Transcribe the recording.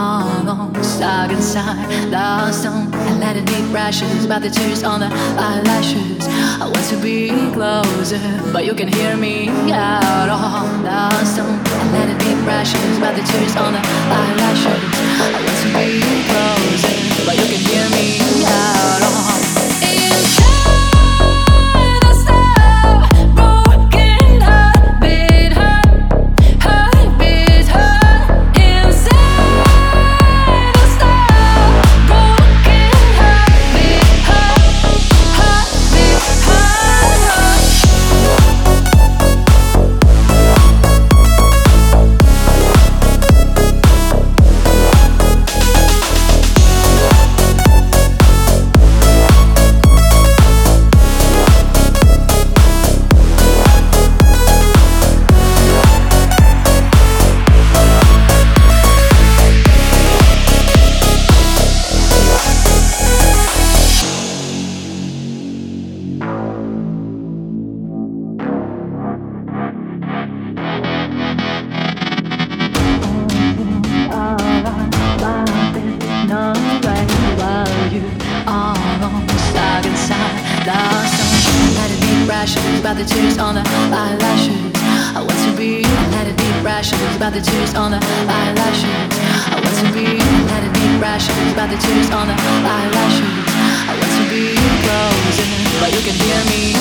all alone, stuck inside the stone. I let it deep rashes by the tears on the eyelashes. I want to be closer, but you can hear me out on the stone. I let it deep rashes by the tears on the eyelashes. I want to be closer, but you can hear me out on. By the tears on the eyelashes, I want to be. Let it deep rashes by the tears on the eyelashes. I want to be. Let it deep rashes by the tears on the eyelashes. I want to be closer, but you can hear me